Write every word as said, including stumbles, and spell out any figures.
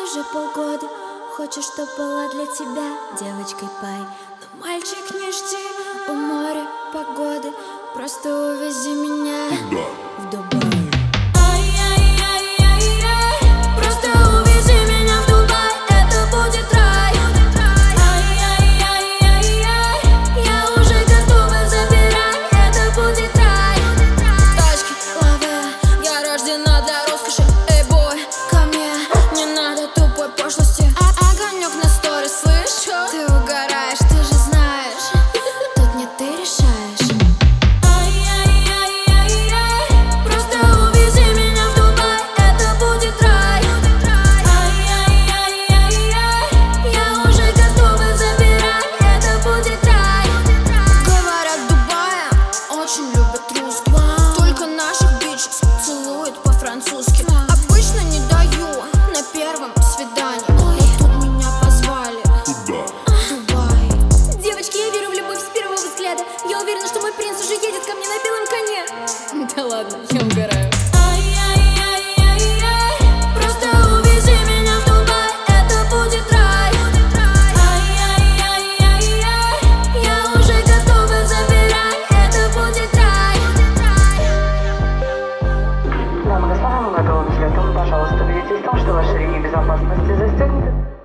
уже полгода. Хочешь, чтоб была для тебя девочкой пай. Но, мальчик, не жди у моря погоды. Просто увези меня в Дубай. Огонек на стори, слышь? Ты угораешь, ты же знаешь. Тут не ты решаешь. Ай-яй-яй-яй-яй, просто увези меня в Дубай, это будет рай. Ай-яй-яй-яй-яй, я уже готова, забирай, это будет рай. Говорят, Дубая очень любят русских. Только наших бичес целуют по-французски. Обычно не даю на первом свидании. Я уверена, что мой принц уже едет ко мне на белом коне. Да ладно, я угораю. Ай-яй-яй-яй-яй, просто увези меня в Дубай, это будет рай. Ай-яй-яй-яй-яй, я уже готова, забирай, это будет рай. Дамы и господа, мы готовы к взлету. Пожалуйста, убедитесь в том, что ваши ремни безопасности застегнуты.